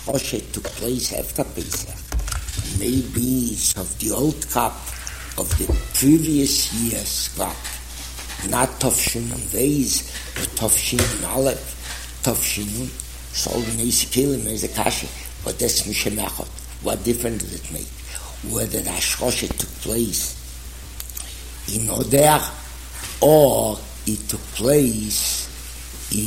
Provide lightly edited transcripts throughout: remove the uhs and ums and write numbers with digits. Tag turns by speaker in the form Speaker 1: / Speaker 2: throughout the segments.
Speaker 1: Hashchoshe took place after Pesach. Maybe it's of the old crop of the previous year's crop. Not Tovshin Veis, but Tovshin Aleph, Tovshin Sol Neisikilim is a Kashi, but that's Mishemachot. What difference does it make? Whether the Hashchoshe took place in Oder or it took place in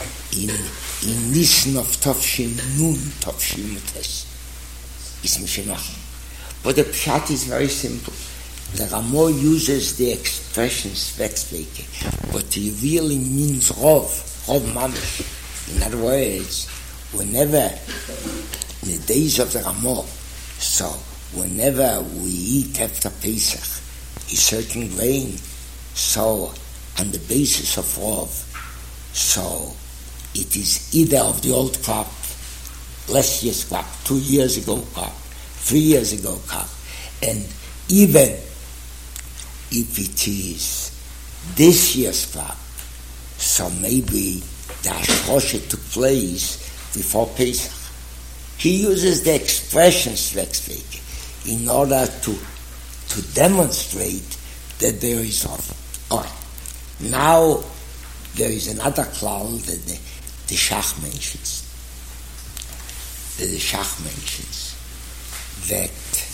Speaker 1: Nisan of Tovshin Nun, Tovshin Mutes. It's Mishemachot. But the Pshat is very simple. The Ramo uses the expression Svetzveke, but he really means Rov Mamish. In other words, whenever, in the days of the Ramo, so whenever we eat after Pesach a certain grain, so on the basis of Rov, so it is either of the old crop, last year's crop, 2 years ago crop, 3 years ago crop, and even if it is this year's crop, so maybe the Hashchoshe took place before Pesach. He uses the expression Svetzveke in order to demonstrate that there is of. All right. Now there is another klal that the Shach mentions. The Shach mentions that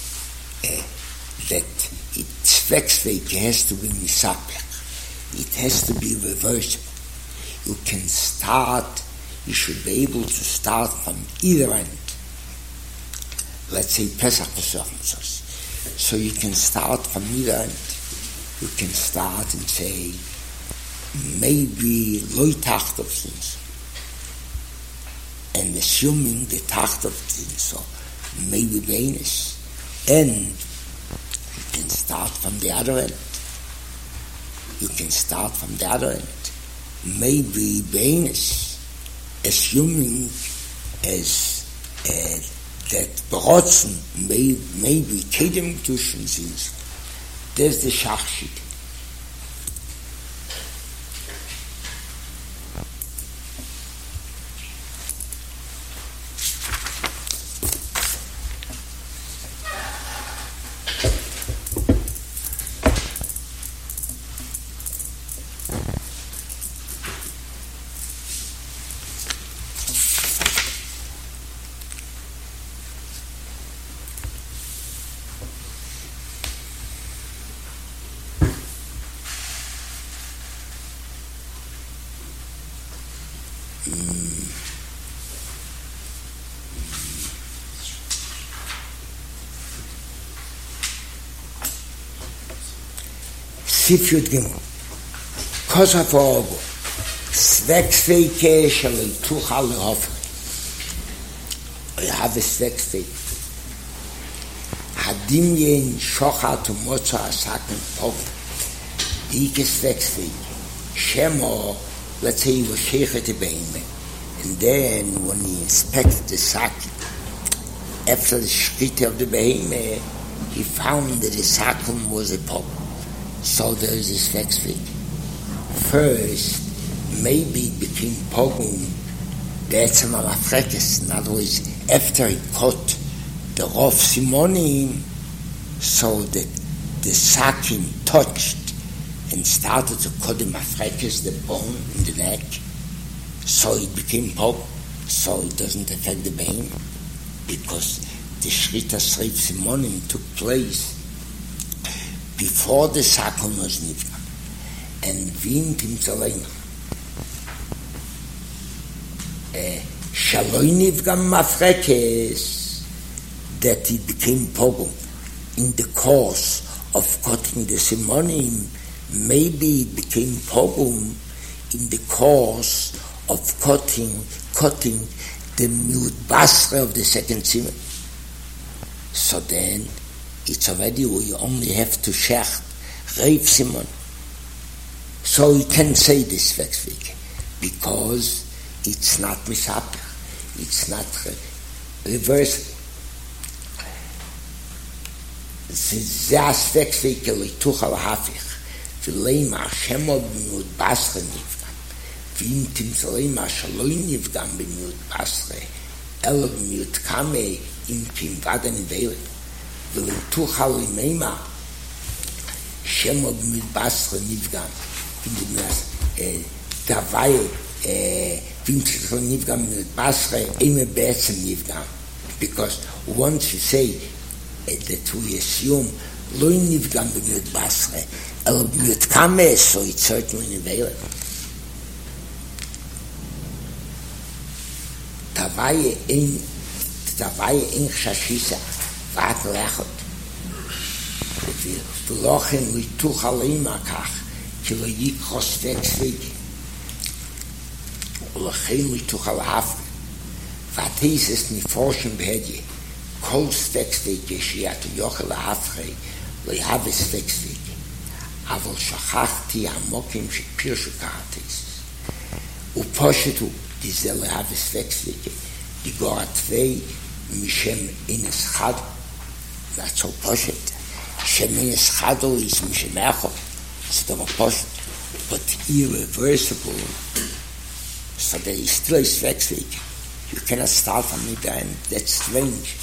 Speaker 1: Svetzveke has to be misapech. It has to be reversible. You should be able to start from either end. Let's say Pesach Pesach. So you can start from either end. You can start and say, maybe Loi Tachtov things. And assuming the Tachtov things, so maybe Venus. And you can start from the other end. Maybe Venus, assuming as that Berotzen maybe Kedem Kedushin things. There's the Shachshit. Sifyut Gimel. Kosaf Ogo. Svetzveke Shalei Tuchal Lehofri. I have a Svetzveke. Hadimyen Shochat Umotza Asaken Pov. Ike Svetzveke. Shemo, let's say he was Sheikhet Behime. And then when he inspected the sack, after the Shkita of the Behime, he found that the sakum was a pog. So there is this next week. First, maybe it became pogum, that's a malafrekes. In other words, after he caught the Rav Simonim, so that the sakin touched and started to cut the mafrekes, the bone in the neck, so it became pogum. So it doesn't affect the bein, because the Shritas Rav Simonim took place before the Sakon was Nivgam, and Vim Tim Tzaleina. Shaloi Nivgam Mafrekes, that it became Pogum in the course of cutting the Simonim. Maybe it became Pogum in the course of cutting the Miut Basra of the second Simon. So then, it's already, we only have to shecht Rav Simon. So we can say this Svetzveke, because it's not misapach, it's not reversible. Zeh Svetzveke leituchal hafich, v'leima Shemo b'miut basre nivgam, v'im timtzaleima shaloi nivgam b'miut basre, Elov Miutkame in Pimvadan Vele, Tuchal Meima, Shemov Midbasra Nivgam, in the Mias, Davai, Vinchel Nivgam Midbasra, Eme Betzem Nivgam. Because once you say that we assume Loin Nivgam Midbasra, Elov Miutkame, so it's certainly Vele. Tavaye in Shashisa, Vat Lechot. The Lochen li Tuchalim Akach, Kilo Yikos Vexvig, Lochen li Tuchalaf, Vatesis Niforshim Bedye, Kols Vexvig, Shiat Yochel Afre, Lehavis Vexvig, Avol Shachachti Amokim Pirshukatis, Uposhetu. Diese Lehavis Vexvig, die Goratvei, Mishem Ines Chad, that's so poshet. Shem Ines Chado is Mishem Echo, it's the poshet, but irreversible. So there is still is Vexvig. You cannot start from it, and that's strange.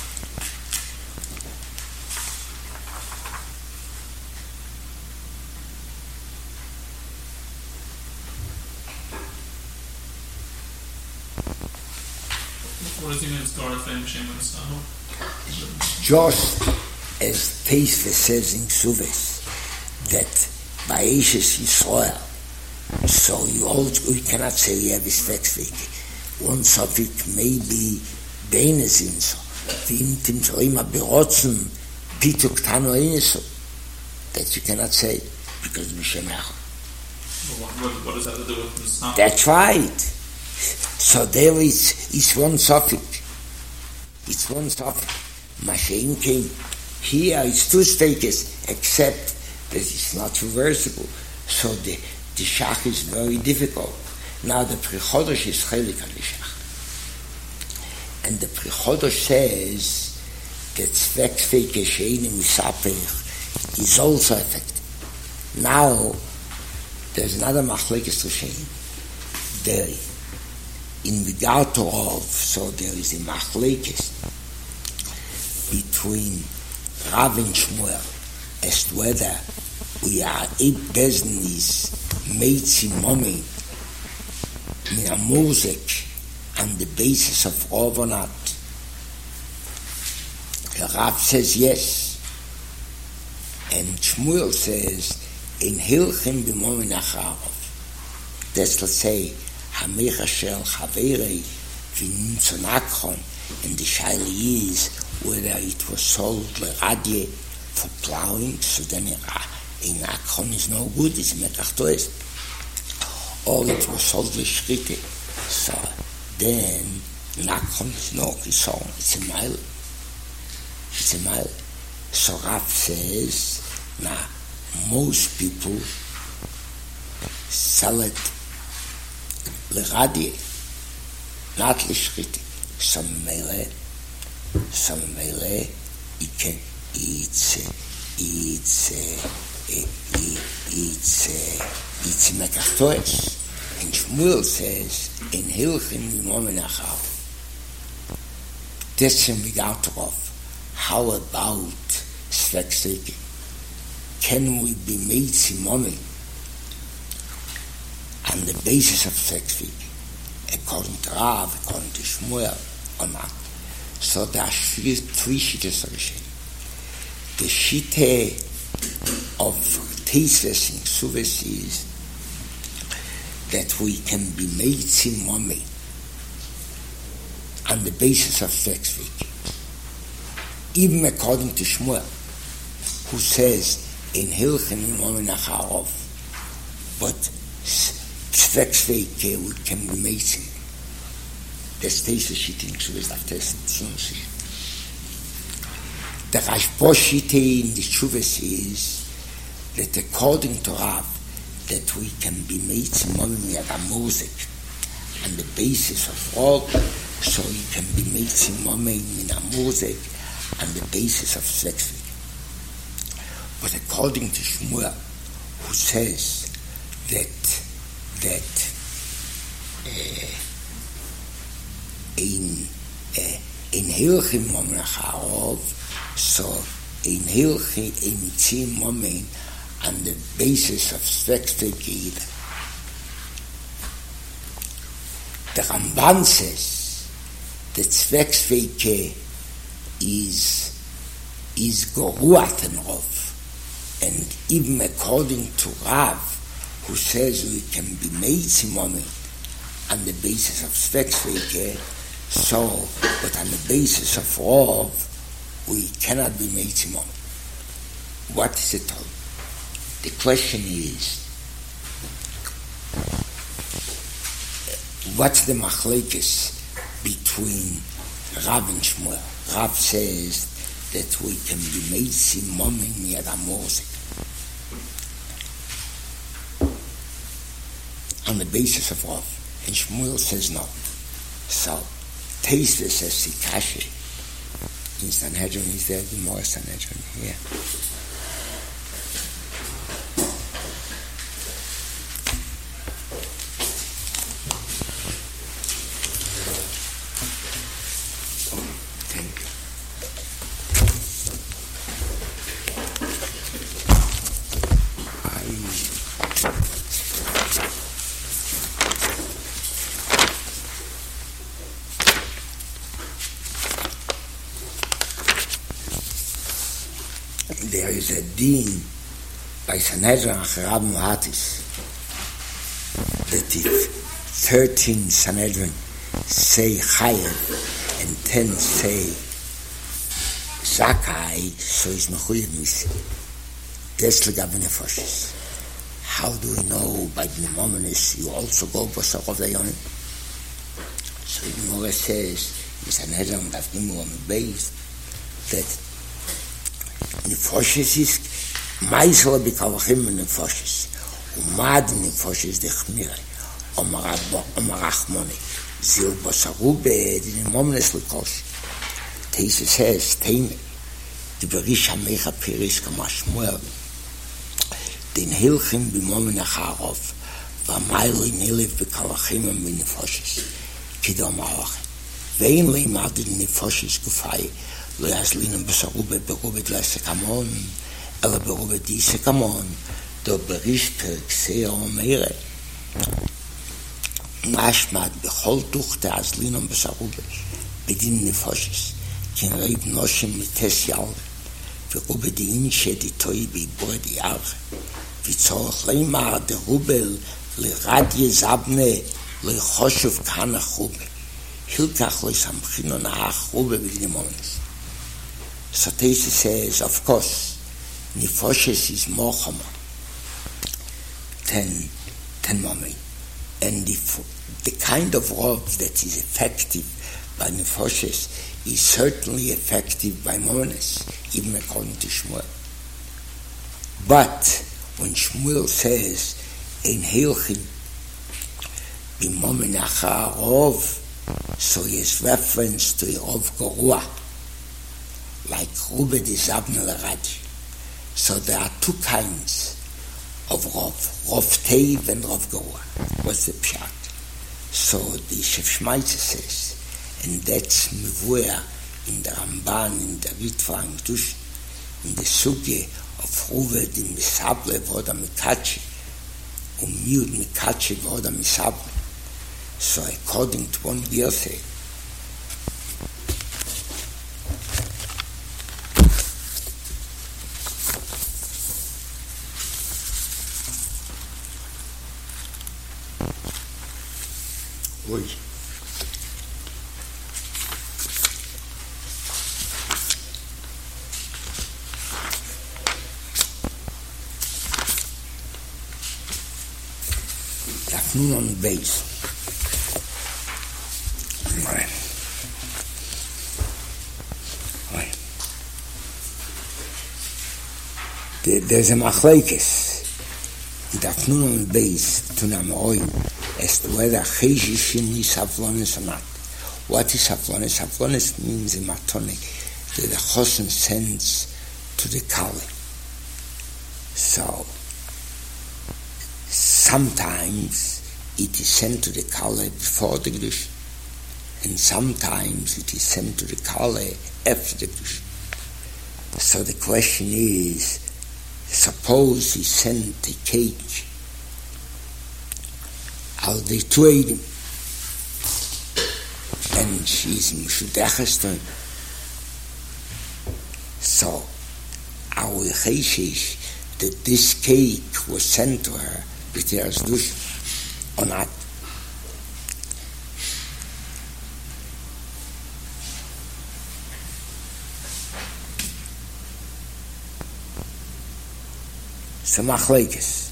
Speaker 2: What does he mean? It's Goratvei Mishem Ines Chado?
Speaker 1: Just as Teisve says in Suves that by Ashes Yisrael, so you cannot say you have this Vexvig. One suffix may be Beinezin, so V'imtim Zoima Berotzen Pituk Tano Einesu, that you cannot say because Mishem Echo.
Speaker 2: What does that have to do with this?
Speaker 1: That's right. So there is one suffix. It's one suffix. Mashen came. Here it's two stages, except that it's not reversible. So the Shach is very difficult. Now the Pri Chodosh is Chelik on the Shach. And the Pri Chodosh says that Vexvig She'enim Misaper is also effective. Now there's another Machlekes Rishonim. There in regard to Rav, so there is a Machlekes between Rav and Shmuel as to whether we are a business Meitzi Momi Min HaMuzik on the basis of Rav or not. Rav says yes, and Shmuel says in Hilchim B'Momin Acharav. That's, let's say, Hamecha Shel Chaverei V'Nitzon Akron, and the shaila is whether it was sold leradye for plowing, so then in Akron is no good, it's Mekach Toes, or it was sold leShrite, so then in Akron is no Kisson, it's a mile. It's a mile. So Rav says, now most people sell it leradye, not leShrite. Some mele, it's Mekach Toes. And Shmuel says, in Hilchim B'Momin Acharav. That's in regard to Rav. How about Vexvig? Can we be made Simomi on the basis of Vexvig? According to Rav, according to Shmuel, or not. So there are three shittas of Rishonim. The shitte of Teisves in Suves is that we can be made Simomi on the basis of Vexvig. Even according to Shmuel, who says in Hilchim B'Momin Acharav, but Vexvig we can be made Simomi. Das Teise Schitte in Tshuves auf Tessen Zinsi. The Rashbo Schitte in the Tshuves is that according to Rav, that we can be made Simonim Yad music on the basis of rock, so we can be made Simonim Min music on the basis of Vexvig. But according to Shmuel, who says that in Hilchim Momen Acharov, so in Hilchim, in Mitzim Momen, on the basis of Zweckstücke. The Ramban says that Zweckstücke is Goruat and Rov. And even according to Rav, who says we can be made Simonim on the basis of Zweckstücke, so, but on the basis of Rov, we cannot be made Simonim. What is it all? The question is, what's the machlekes between Rav and Shmuel? Rav says that we can be made Simonim near the Mosek on the basis of Rav, and Shmuel says no. So, Teisva says Sikashi. In Sanhedrin, is there the more Sanhedrin here? There is a din by Sanhedrin Acharab Muhatis that if 13 Sanhedrin say Chayev and 10 say Zakai, so is Mechuyev Misi. That's the Gabi Nefoshes. How do we know by the Nemomenes you also go Bosach of the Yonim? So the Gemara says in Sanhedrin Daf Gimel on the base that Nefoshes is Meisel B'Kavachim Nefoshes Umad Nefoshes Dechmire Omarachmoni Zil Bosarube the Nemomenes L'Kosh Teise says Teime the Berish HaMecha Peris Kama Shmuel Den Hilchim B'Momen Acharov V'Mayli Nelev B'Kavachim Nefoshes Kidom Ha'achim Ve'in Le'imad Nefoshes Gufay לא יעזלינם בסרובה ברובד לסקמון, אלא ברובד די סקמון, דו בריש פרק סיר אומרה. משמעת בכל תוך תעזלינם בסרובה, בדין נפושס, כן ריב נושם מתס יאלר, ורובד די אינשה די טוי ביבור די יאלר, וצורך לימר דרובל לרדיה זבנה, לחושב כאן החובה. הילקח לסמכינו נח רובה בדין מונס. So Teisva says, of course, Nefoshes is more Chama than Momen. And the kind of Rov that is effective by Nefoshes is certainly effective by Momenes, even according to Shmuel. But when Shmuel says, Ein Hilchim B'Momen Achar Rov, so he has reference to a Rov Gorua, like Rubed is Abner Radi. So there are two kinds of Rov Teiv and Rov Gorua. What's the pshat? So the Shef Shmaitzer says, and that's Mevuah in the Ramban, in the Ritva, in Dush, in the Sugye of Ruved in Misable Voda Mikachi, Miud Mikachi Voda Misable. So according to one Yosef, Oi. Dafnun on the base. Right. There's a machlekes. Dafnun on the base to Namoim. As to whether Cheshishim is Havlonis or not. What is Havlonis? Havlonis means a matone that the Chosen sends to the Kali. So, sometimes it is sent to the Kali before the Gdush, and sometimes it is sent to the Kala after the Kedusha. So the question is, suppose he sent a cake al the Tuedim, and she's Mishudecheston. So our Cheshish that this cake was sent to her with her Dush or not. So machlekes.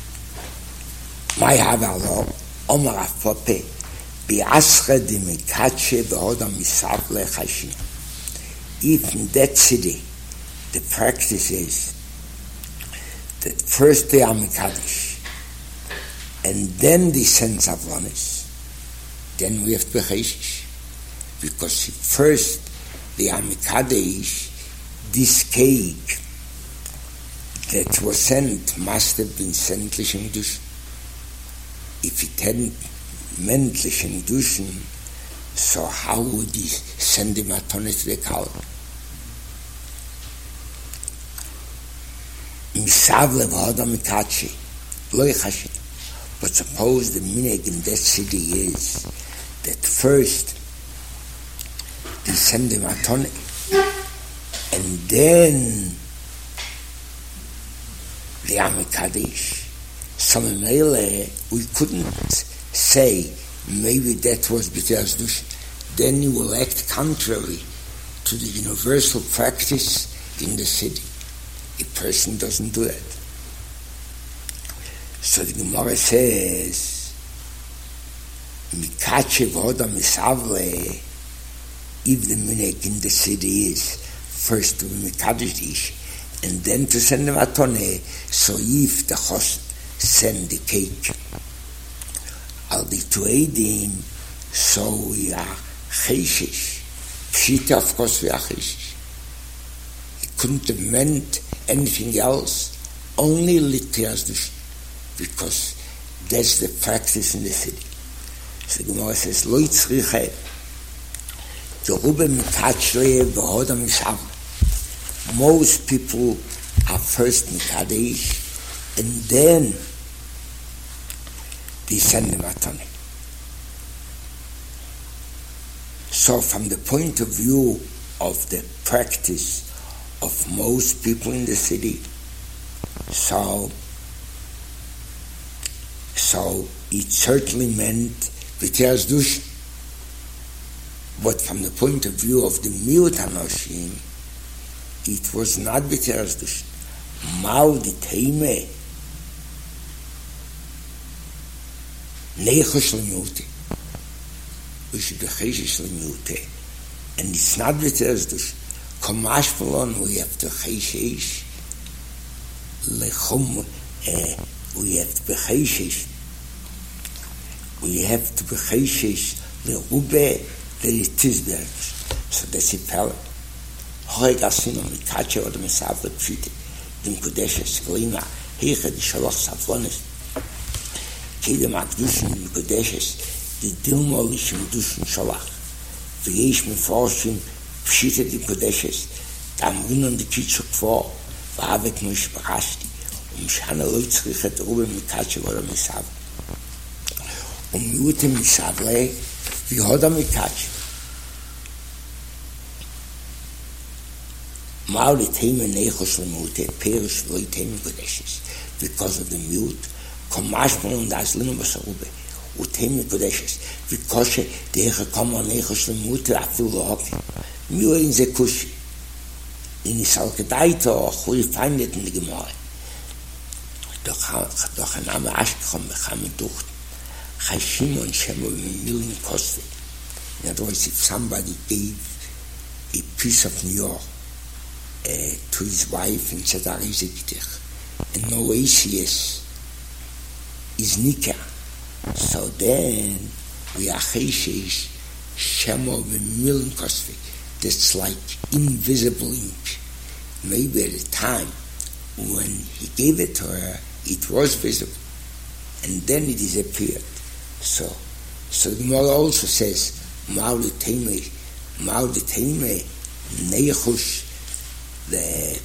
Speaker 1: My havalo Omar Afope bi'ascha di mikatshe be'odam misavle chashin. If in that city the practice is that first they are Mikdash and then the sense of Avonis, then we have to be Cheshish. Because first they are Mikdash, this cake that was sent must have been sent L'Shem Kedusha. If it hadn't meant L'Shem Kedusha, so how would he send him a tonne to the cow? Misavle v'hoda mikachi, lo yichashit. But suppose the minhag in that city is that first they send him a tonne, and then the Amikadish. So we couldn't say maybe that was B'teras Dush. Then you will act contrary to the universal practice in the city. A person doesn't do that. So the Gemara says, Mikache v'hoda misavle, if the minhag in the city is first to Mikadish and then to send them a tonne, so if the host send the cake al the Tuedim, so we are Cheshish. Pshita, of course, we are Cheshish. It couldn't have meant anything else, only L'Teras Dush, because that's the practice in the city. So the Gemara says, Lo yitzriche, Yerube mikachre v'hoda misavle. Most people are first Mikadesh, and then they send them a tonne. So from the point of view of the practice of most people in the city, so it certainly meant B'teras Dush. But from the point of view of the Miut HaNoshim, it was not B'teras Dush. Mao di Teime Neichosh L'Miute. We should be Cheshish L'Miute. And it's not B'teras Dush. Kamash Polon, we have to Cheshish Lechum, we have to be Cheshish. We have to be Cheshish L'Rube L'Tizberg. So that's it, Pella. Hoy gasino mikache oder misavle pshite dem kodeshes glima hege di shaloch saflones kide makdushn im kodeshes di dilmolish im dushn shalach veish me forshim pshite di kodeshes tam unon di kitchuk vor vavet mush brashti shana lotzrichet rube mikache oder misavle mute misavle vi hoda mikache Mauli Teme Neichos L'Mute, Perish V'loi Teme Kodeshes, because of the mute, Komashmon und Aslinu Basarube, Uteme Kodeshes, because Deche Koma Neichos L'Mute, Afil L'Hoki, Mio in the Kushi, in the Salkedaito, who you find it in the Gemara. Doch an Ame Ashkechom Bechame Ducht, Chashimon Shemo Million Koste. In other words, if somebody gave a piece of New York to his wife and said, and no ACS is Nika. So then we are Cheshish Shemo Million Kosvik. That's like invisible ink. Maybe at the time when he gave it to her, it was visible, and then it disappeared. So the Gemara also says, Mauritania, Neichush, the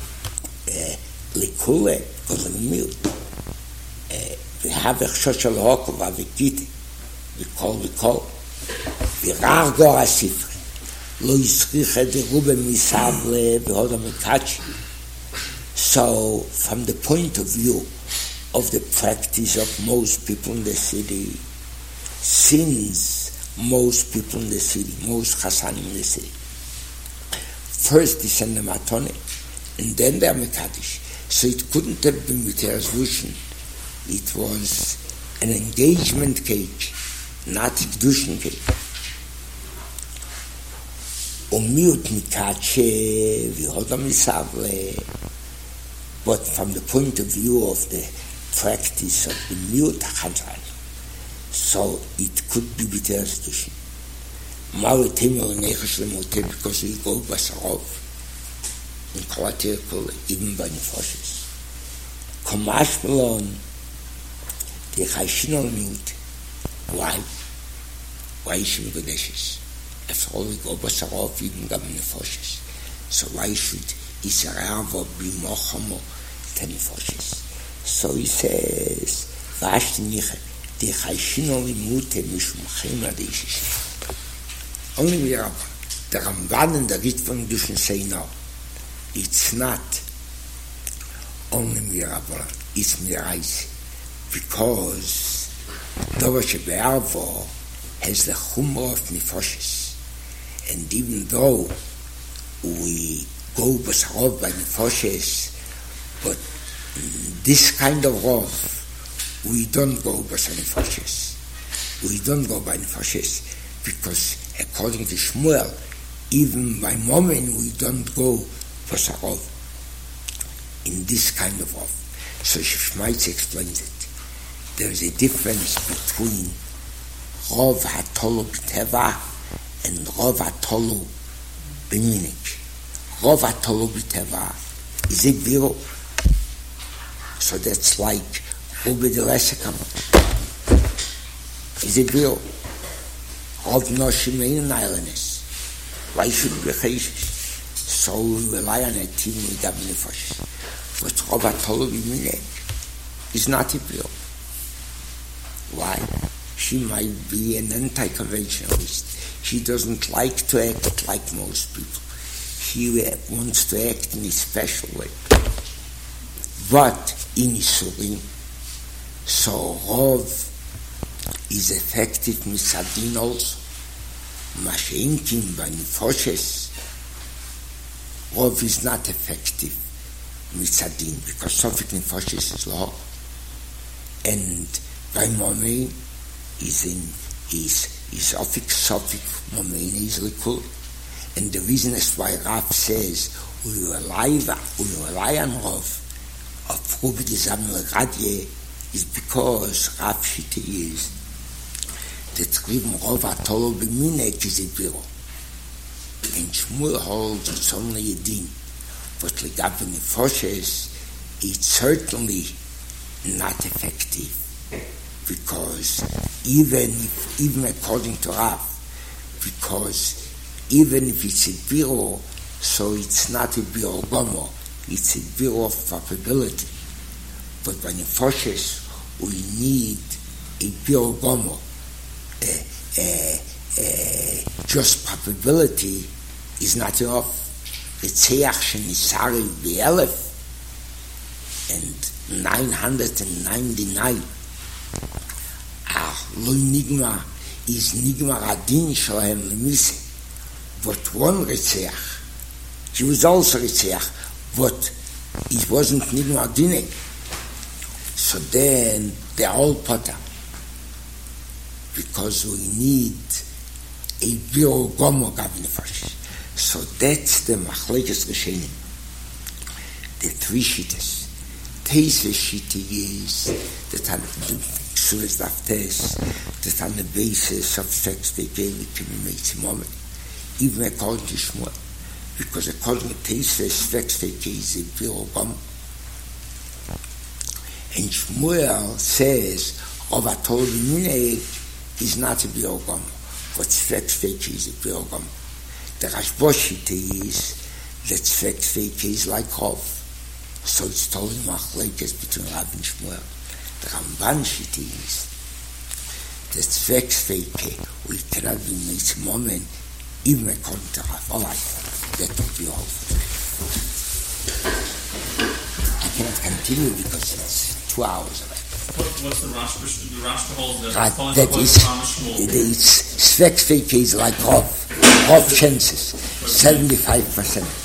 Speaker 1: Likule, because of the milk. We have a Shoshal Hokov, Avikiti, we call, we Rargo Asifre, Lo Yisriche de Rube Misable, Behoda Mekachi. So, from the point of view of the practice of most people in the city, since most people in the city, most Chassanim in the city, first they send the Matone, and then they are Mekadosh. So it couldn't have been with a resolution. It was an engagement cake, not a Kedushin cake. Umiut Mikache, Vihoda Misavle. But from the point of view of the practice of the Miut HaChazal, so it could be with a resolution. Mauritania Neichush Lemote, because we go Basarov, in Kalatirkul, even by Nefoshes. Komash Malon, the Chayshinol Miut. Why? Why should we go Deshes? After all, we go Basarov, even by Nefoshes. So why should Israel be Mochamo to Nefoshes? So he says, Vashti Niche, the Chayshinol Miut, Mishum Chema de Ishish. Only we are, the Ramban and the Ritvan Dushin say no. It's not only Mirabah, it's Mirais, because Dovash Be'arvo has the Chumrah of Nefoshes, and even though we go Basarov by Nefoshes, but this kind of Rov, we don't go Basar Nefoshes. We don't go by Nefoshes, because according to Shmuel, even by moment we don't go Basarov in this kind of Rov. So Shmaitz explains it. There is a difference between Rov HaTolu B'Teva and Rov HaTolu B'Minik. Rov HaTolu B'Teva is a Biro. So that's like Rube de Lesekamosh. Is a Biro. Rov Noshim Ein Islanders. Why should we be Chayshish? So we rely on a team with Dav Nefoshes. But Rov HaTolu B'Minik is not a Biro. Why? She might be an anti-conventionalist. She doesn't like to act like most people. She wants to act in a special way. But in Isurim, so Rov is effective Misadin also. Masheinkin by Nefoshes, Rov is not effective Misadin, because Sofik Nefoshes is law. And by Momein is Sofik Momein is Likud. And the reason is why Rav says we rely on Rov of Rubi de Zamel Radye is because Rav Shita is that even Rov HaTolu B'Minek is a Biro. And Shmuel holds it's only a din. But Legav Nefoshes, it's certainly not effective. Because even according to Rav, because even if it's a Biro, so it's not a Biro Gomo, it's a Biro of probability. But by Nefoshes, we need a Biro Gomo. Just probability is not enough. It's Seach Shenisari B'Elef and 999. Lo Nigma is Nigma Radin Shohem Lemise. But one Ritzeach, she was also Ritzeach, but it wasn't Nigma Dinek. So then they're all Potter. Because we need a Biro Gomo Gav Nefoshes. So that's the Machlekes Rishonim. The three Shittas. Teis's Shitta is that on the Ksulas Daftes, that on the basis of sex they gave it to me moment. Even according to Shmuel. Because according to Teis's sex they gave is a Biro Gomo. And Shmuel says, Rov HaTolu B'Minek is not a Biro Gomo. but Zweckfähig is a Pilgrim. The Rashboshite is that Zweckfähig is like Hov. So it's told Machlekes between Rav and Shmuel. The Rambanshite is that Zweckfähig will cannot be in this moment even according to Rav. All right, that will be all. I cannot continue because it's 2 hours away.
Speaker 2: What's the Rashba holds that?
Speaker 1: Right, that is Zweckfähig is like Hov chances, 75%.